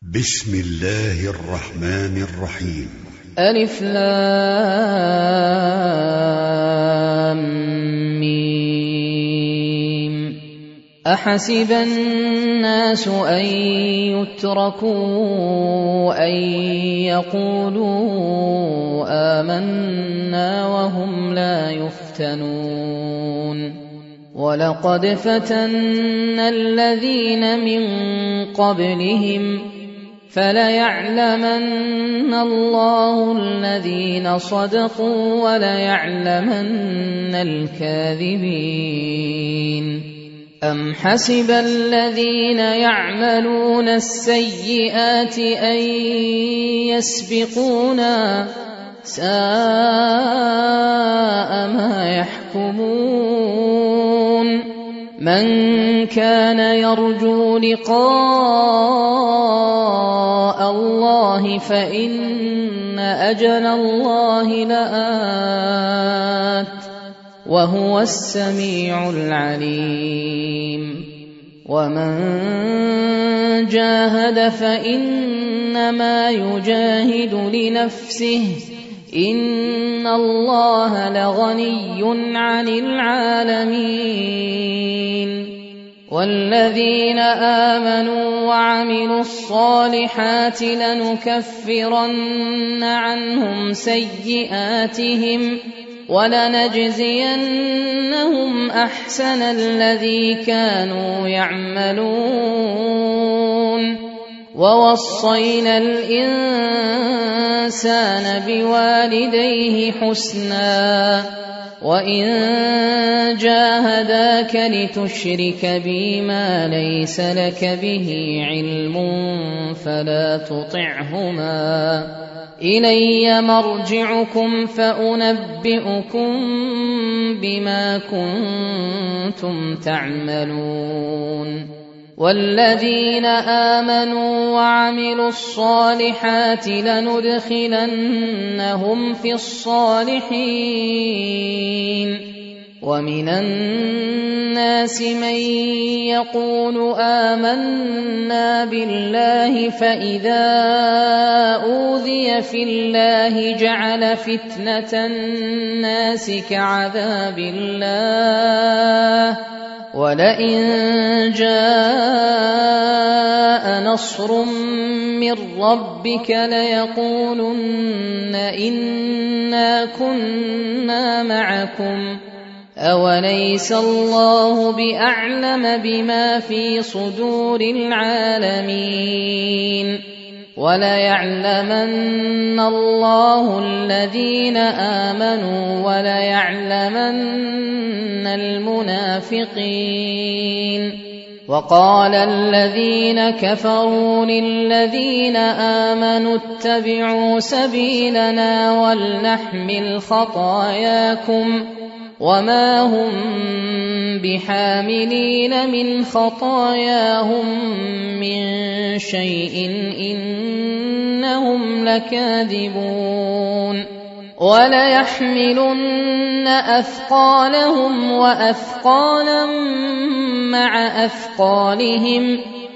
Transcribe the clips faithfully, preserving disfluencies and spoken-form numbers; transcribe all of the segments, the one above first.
بسم الله الرحمن الرحيم. ألف لام ميم. أحسب الناس أن يتركوا أن يقولوا آمنا وهم لا يفتنون ولقد فتنا الذين من قبلهم فليعلمن الله الذين صدقوا وليعلمن الكاذبين. أم حسب الذين يعملون السيئات أن يسبقونا ساء ما يحكمون. من كان يرجو لقاء الله فإن أجل الله لآت وهو السميع العليم. ومن جاهد فإنما يجاهد لنفسه إن الله لغني عن العالمين. والذين آمنوا وعملوا الصالحات لنكفرن عنهم سيئاتهم ولنجزينهم أحسن الذي كانوا يعملون. ووصينا الإنسان بوالديه حسنا وإن جاهداك لتشرك بي ما ليس لك به علم فلا تطعهما إلي مرجعكم فأنبئكم بما كنتم تعملون. والذين آمنوا وعملوا الصالحات لندخلنهم في الصالحين. ومن الناس من يقول آمنا بالله فإذا أوذي في الله جعل فتنة الناس كعذاب الله ولئن جاء نصر من ربك ليقولن إنا كنا معكم أوليس الله بأعلم بما في صدور العالمين. وليعلمن الله الذين آمنوا وليعلمن المنافقين. وقال الذين كفروا للذين آمنوا اتبعوا سبيلنا ولنحمل خطاياكم وما هم بحاملين من خطاياهم من شيء إنهم لكاذبون. وليحملن أثقالهم وأثقالا مع أثقالهم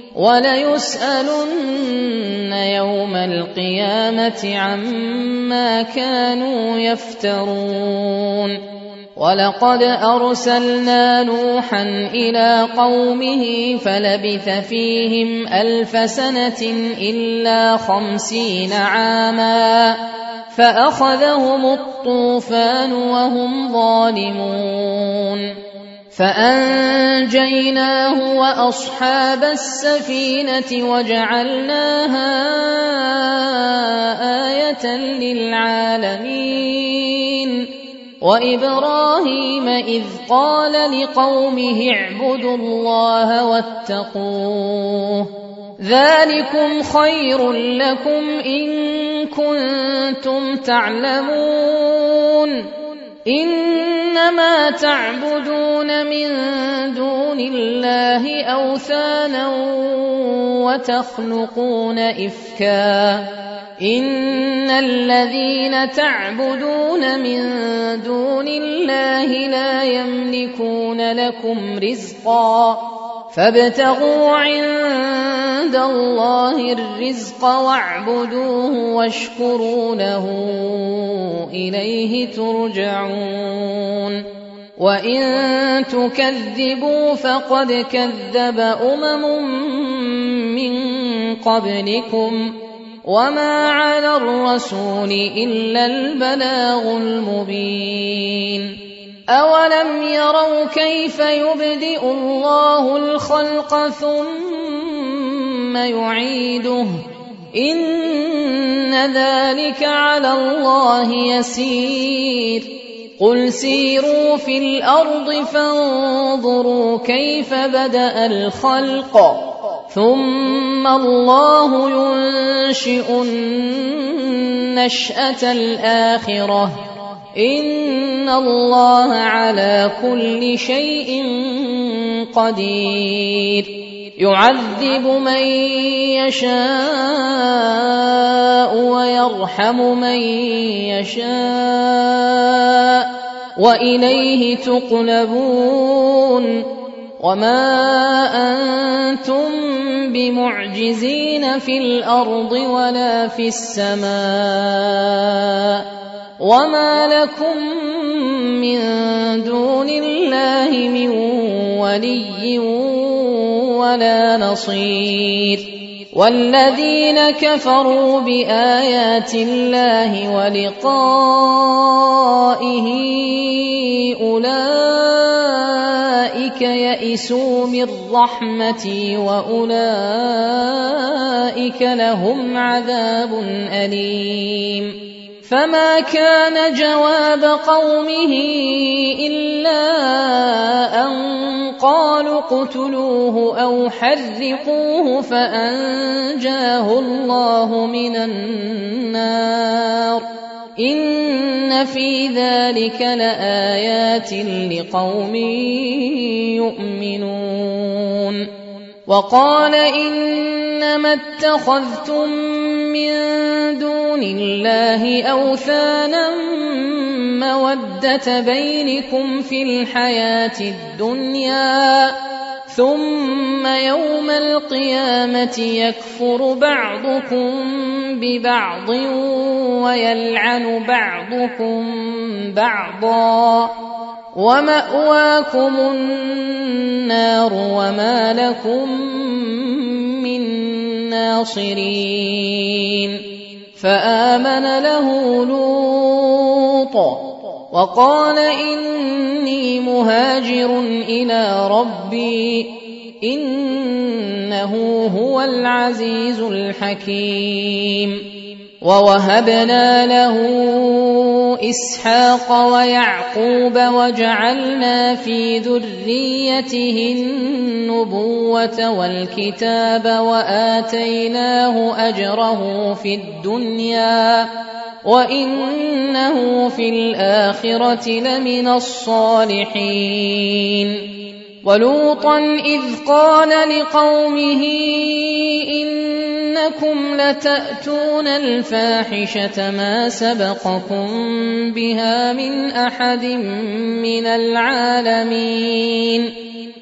وليسألن يوم القيامة عما كانوا يفترون. ولقد أرسلنا نوحا إلى قومه فلبث فيهم ألف سنة إلا خمسين عاما فأخذهم الطوفان وهم ظالمون فأنجيناه وأصحاب السفينة وجعلناها آية للعالمين. وإبراهيم إذ قال لقومه اعبدوا الله واتقوه ذلكم خير لكم إن كنتم تعلمون. إنما تعبدون من دون الله أوثانا وتخلقون إفكا إن الذين تعبدون من دون الله لا يملكون لكم رزقا فابتغوا عند عند الله الرزق واعبدوه واشكروا له إليه ترجعون وإن تكذبوا فقد كذب أمم من قبلكم وما على الرسول إلا البلاغ المبين أولم يروا كيف يبدئ الله الخلق ثم يعيده إن ذلك على الله يسير قل سيروا في الأرض فانظروا كيف بدأ الخلق ثم الله ينشئ النشأة الآخرة إن الله على كل شيء قدير يعذب من يشاء ويرحم من يشاء وإليه تقلبون وما أنتم بمعجزين في الأرض ولا في السماء وما لكم من دون الله من ولي ولا نصير والذين كفروا بآيات الله ولقائه أولئك يئسوا من رحمتي وأولئك لهم عذاب أليم فما كان جواب قومه إلا أن قالوا اقتلوه أو حرقوه فأنجاه الله من النار إن في ذلك لآيات لقوم يؤمنون وقال إنما اتخذتم من دون الله أوثانا مودة بينكم في الحياة الدنيا ثم يوم القيامة يكفر بعضكم ببعض ويلعن بعضكم بعضا ومأواكم النار وما لكم من ناصرين فآمن له لوط وقال إني مهاجر إلى ربي إنه هو العزيز الحكيم ووهبنا له إسحاق ويعقوب وجعلنا في ذريته النبوة والكتاب وآتيناه أجره في الدنيا وإنه في الآخرة لمن الصالحين ولوطا إذ قال لقومه إنكم لتأتون الفاحشة ما سبقكم بها من أحد من العالمين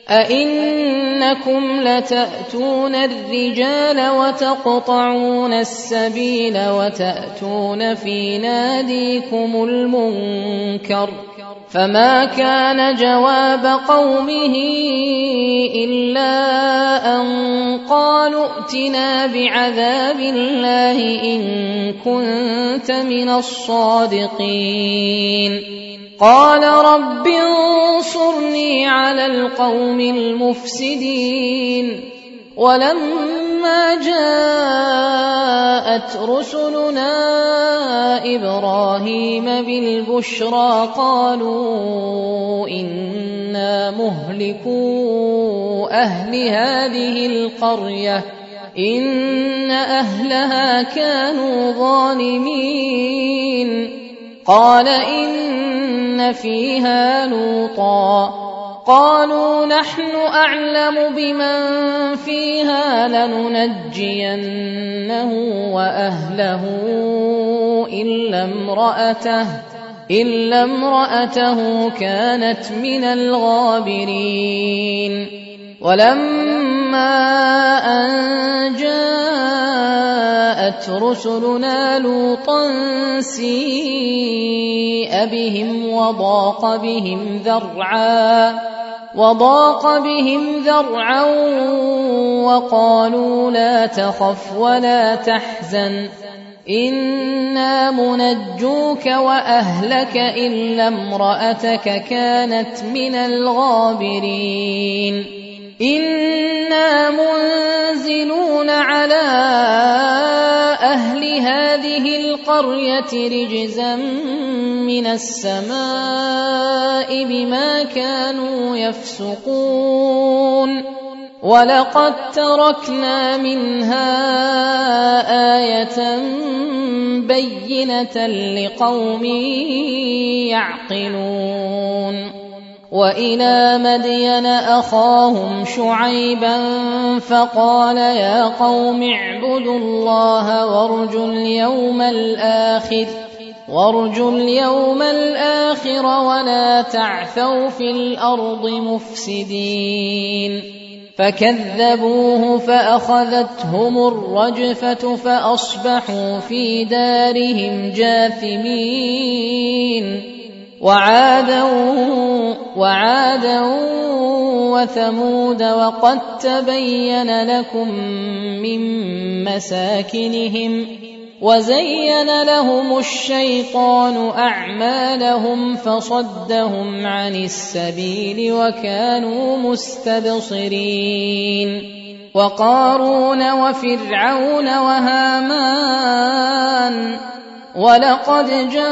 أئنكم لتأتون الرجال وتقطعون السبيل وتأتون في ناديكم المنكر فما كان جواب قومه إلا أن قالوا ائتنا بعذاب الله إن كنت من الصادقين قال رب انصرني على القوم المفسدين ولما جاءت رسلنا إبراهيم بالبشرى قالوا إنا مهلكو أهل هذه القرية إن أهلها كانوا ظالمين قال إن فيها لوطا قالوا نحن أعلم بمن فيها لننجينه وأهله إلا امرأته إلا امرأته كانت من الغابرين ولما أن جاءت رسلنا لوطا سيء بهم وضاق بهم ذرعا وضاق بهم ذرعا وقالوا لا تخف ولا تحزن إنا منجوك وأهلك إلا امرأتك كانت من الغابرين إنا منزلون على أهل هذه القرية رجزا من السماء بما كانوا يفسقون ولقد تركنا منها آية بينة لقوم يعقلون وإلى مدين أخاهم شعيبا فقال يا قوم اعبدوا الله وارجوا اليوم الآخر وارجوا اليوم الآخر ولا تعثوا في الأرض مفسدين فكذبوه فأخذتهم الرجفة فأصبحوا في دارهم جاثمين وعادا وعادا وثمود وقد تبين لكم من مساكنهم وزين لهم الشيطان أعمالهم فصدهم عن السبيل وكانوا مستبصرين وقارون وفرعون وهامان ولقد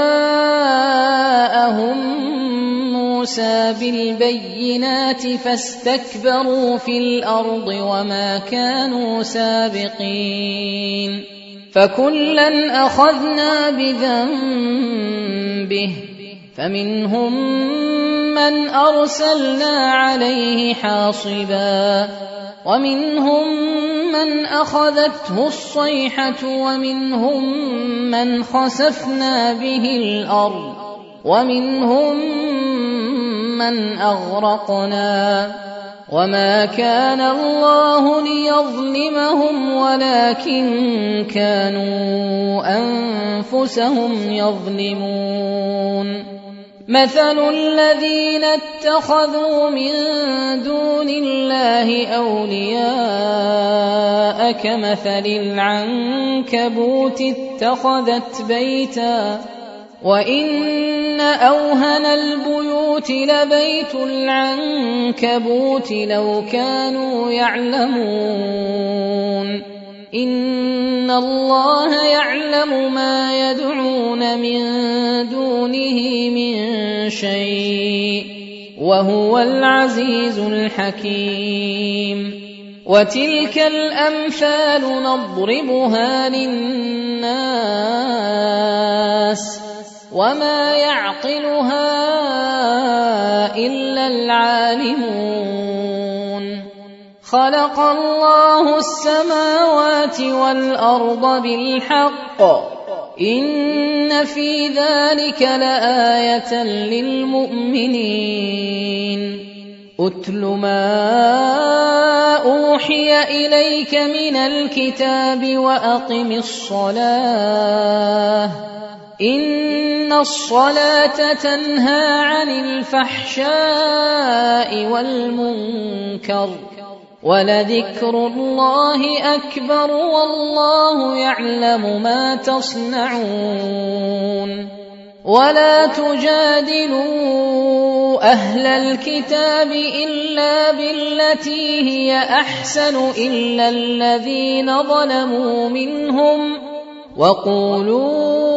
جاءهم موسى بالبينات فاستكبروا في الأرض وما كانوا سابقين فكلا أخذنا بذنبه فمنهم من أرسلنا عليه حاصبا ومنهم من أخذته الصيحة ومنهم من خسفنا به الأرض ومنهم من أغرقنا وما كان الله ليظلمهم ولكن كانوا أنفسهم يظلمون مثل الذين اتخذوا من دون الله أولياء كمثل العنكبوت اتخذت بيتا وإن أوهن البيوت لبيت العنكبوت لو كانوا يعلمون إن الله يعلم ما يدعون من دونه من شيء وهو العزيز الحكيم وتلك الأمثال نضربها للناس وما يعقلها إلا العالمون خلق الله السماوات والأرض بالحق إن في ذلك لآية للمؤمنين أتل ما أوحي إليك من الكتاب وأقم الصلاة إن الصلاة تنهى عن الفحشاء والمنكر ولذكر الله أكبر والله يعلم ما تصنعون ولا تجادلوا أهل الكتاب إلا بالتي هي أحسن إلا الذين ظلموا منهم وقولوا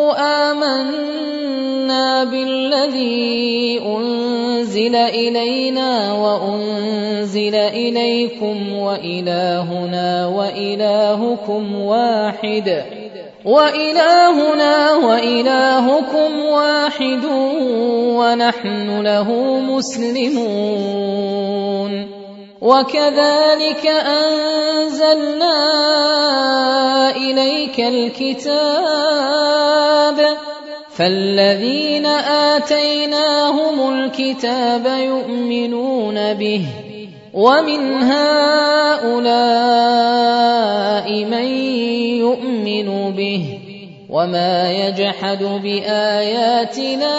آمنا بالذي أنزل إلينا وأنزل إليكم وإلهنا وإلهكم واحد وإلهنا وإلهكم واحد ونحن له مسلمون وكذلك أنزلنا إليك الكتاب فالذين آتيناهم الكتاب يؤمنون به ومن هؤلاء من يؤمن به وما يجحد بآياتنا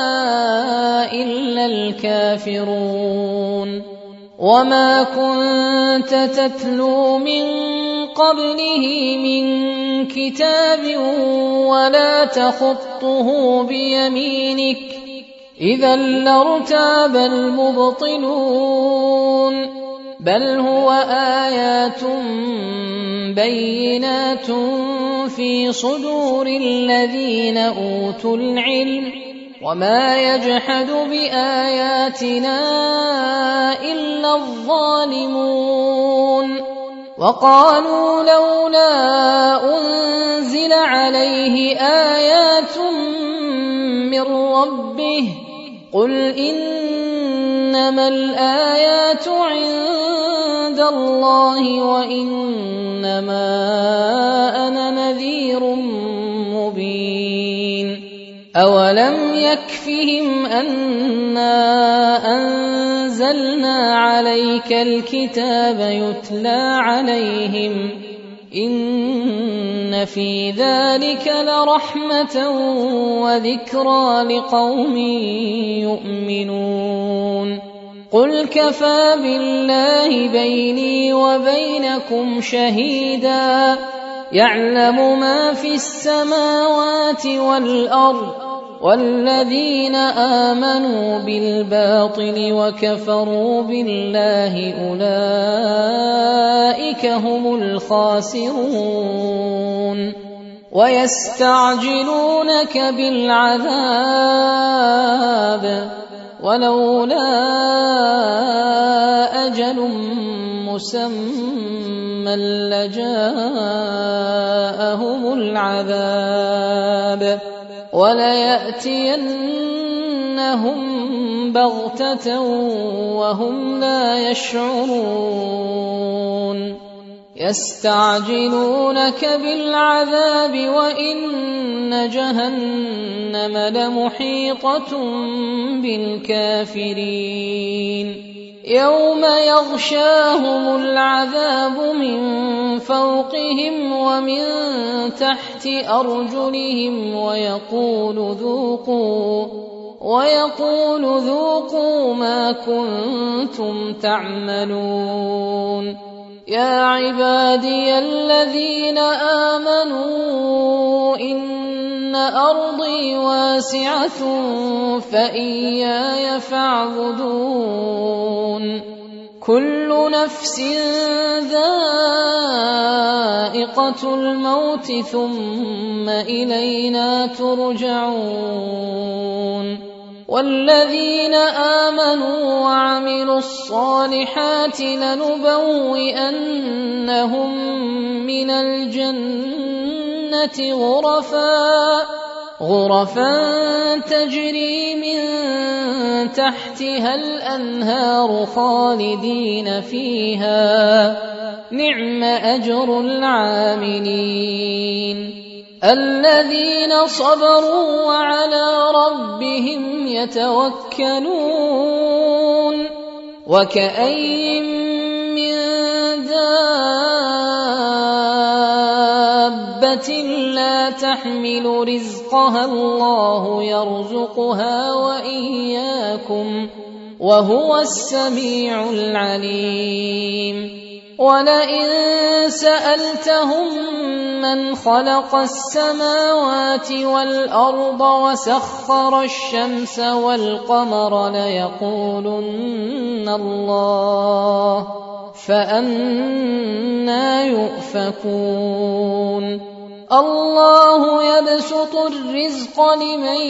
إلا الكافرون وما كنت تتلو من قبله من كتاب ولا تخطه بيمينك إذا لارتاب المبطلون بل هو آيات بينات في صدور الذين أوتوا العلم وما يجحد بآياتنا إلا الظالمون وقالوا لولا أنزل عليه آيات من ربه قل إنما الآيات عند الله وإنما أنا نذير مبين أولم يكفهم أنا أنزلنا عليك الكتاب يتلى عليهم إن في ذلك لرحمة وذكرى لقوم يؤمنون قل كفى بالله بيني وبينكم شهيدا يعلم ما في السماوات والأرض والذين آمنوا بالباطل وكفروا بالله أولئك هم الخاسرون ويستعجلونك بالعذاب ولولا أجل مسمى لجاءهم العذاب وليأتينهم بغتة وهم لا يشعرون يستعجلونك بالعذاب وإن جهنم لمحيطة بالكافرين يوم يغشاهم العذاب من فوقهم ومن تحت أرجلهم ويقول ذوقوا ويقول ذوقوا ما كنتم تعملون يا عبادي الذين آمنوا إن أرضي واسعة فإياي فاعبدون كل نفس ذائقة الموت ثم إلينا ترجعون والذين آمنوا وعملوا الصالحات لنبوئنهم من الجنة غرفا غرفا تجري من تحتها الأنهار خالدين فيها نعم أجر العاملين الذين صبروا وعلى ربهم يتوكلون وكأين من دابة لا تحمل رزقها الله يرزقها وإياكم وهو السميع العليم ولئن سألتهم من خلق السماوات والأرض وسخر الشمس والقمر ليقولن الله فأنى يؤفكون الله يبسط الرزق لمن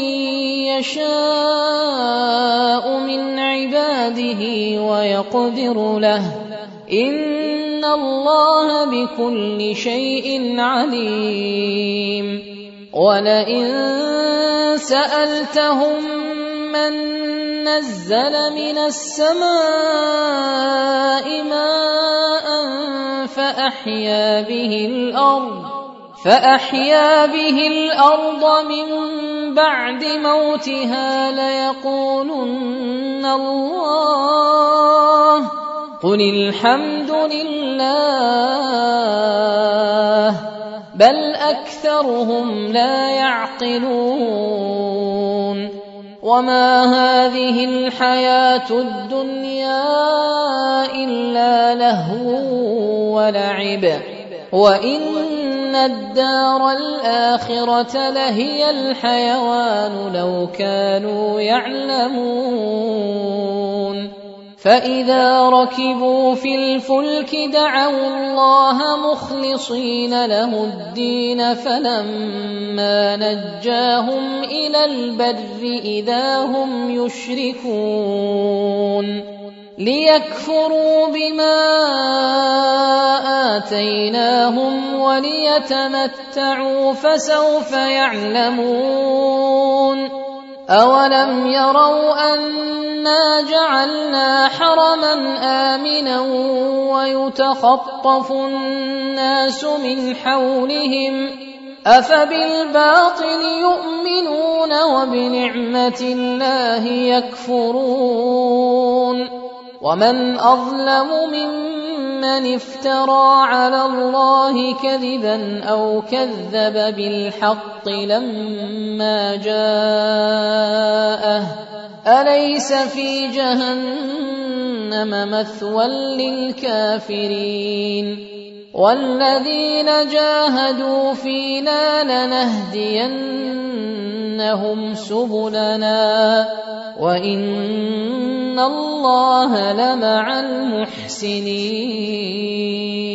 يشاء من عباده ويقدر له إن الله بكل شيء عليم ولئن سألتهم من نزل من السماء ماء فأحيا به الأرض فأحيا به الأرض من بعد موتها ليقولن الله قل الحمد لله بل أكثرهم لا يعقلون وما هذه الحياة الدنيا إلا لهو ولعب وإن الدار الآخرة لهي الحيوان لو كانوا يعلمون فإذا ركبوا في الفلك دعوا الله مخلصين له الدين فلما نجاهم إلى البر إذا هم يشركون ليكفروا بما آتيناهم وليتمتعوا فسوف يعلمون أولم يروا أنا جعلنا حرما آمنا ويتخطف الناس من حولهم أفبالباطل يؤمنون وبنعمة الله يكفرون ومن أظلم ممن افترى على الله كذبا أو كذب بالحق لما جاءه أليس في جهنم مثوى للكافرين والذين جاهدوا فينا لنهدينهم سبلنا وإن الله لمع المحسنين